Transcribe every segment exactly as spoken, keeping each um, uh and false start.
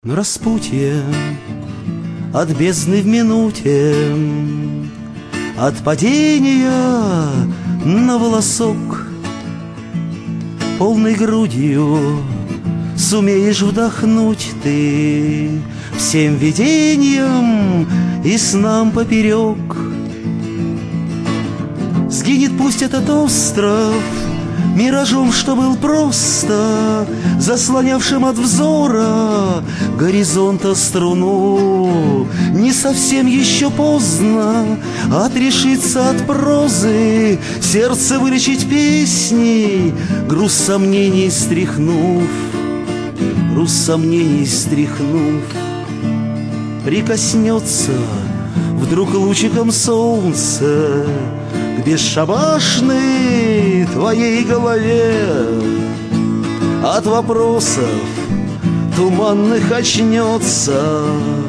На распутье от бездны в минуте, от падения на волосок, полной грудью сумеешь вдохнуть ты всем видениям и снам поперек. Сгинет пусть этот остров миражом, что был просто заслонявшим от взора горизонта струну. Не совсем еще поздно отрешиться от прозы, сердце вылечить песней, груз сомнений стряхнув, груз сомнений стряхнув. Прикоснется вдруг лучиком солнца к бесшабашной твоей голове. От вопросов туманных очнется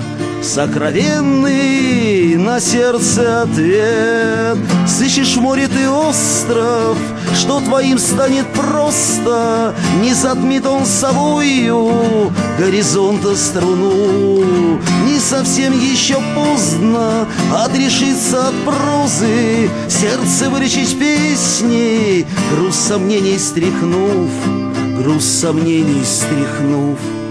сокровенный на сердце ответ. Сыщешь в море ты остров, что твоим станет просто, не затмит он собою горизонта струну. Не совсем еще поздно отрешиться от прозы, сердце вылечить песней, груз сомнений стряхнув, груз сомнений стряхнув.